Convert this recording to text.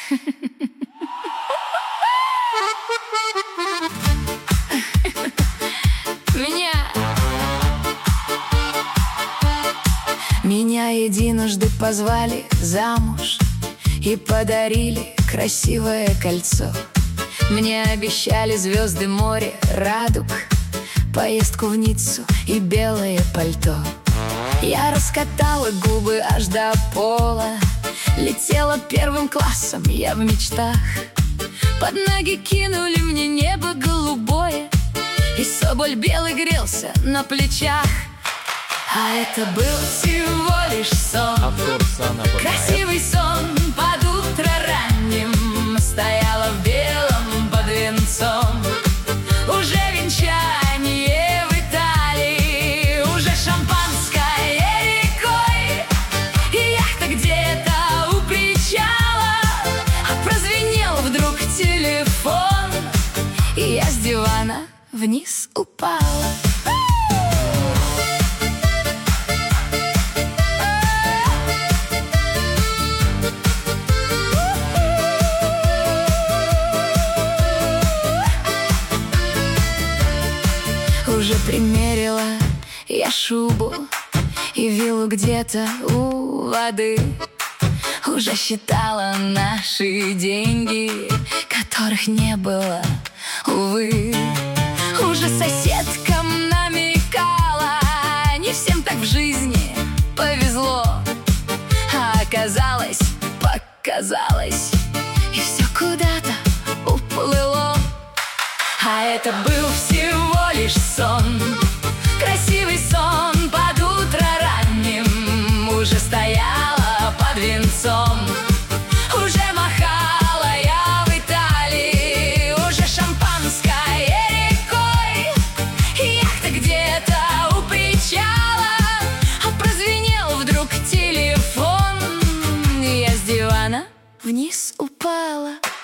Меня единожды позвали замуж и подарили красивое кольцо. Мне обещали звезды, море, радуг, поездку в Ниццу и белое пальто. Я раскатала губы аж до пола, летела первым классом я в мечтах. Под ноги кинули мне небо голубое, и соболь белый грелся на плечах. А это был всего лишь сон, красивый сон под утро ранним. Стояла в белом под венцом, уже венчание в Италии, уже шампанское рекой, и яхта где-то у причала. А прозвенел вдруг телефон, и я с дивана вниз упала. Уже примерила я шубу и виллу где-то у воды. Уже считала наши деньги, которых не было, увы. Уже соседкам намекала, не всем так в жизни повезло. А оказалось, показалось, и все куда-то уплыло. А это был всего лишь сон, красивый сон под утро ранним. Уже стояла под венцом, уже махала я в Италии, уже шампанское рекой, и яхта где-то у причала. А прозвенел вдруг телефон, и я с дивана вниз упала.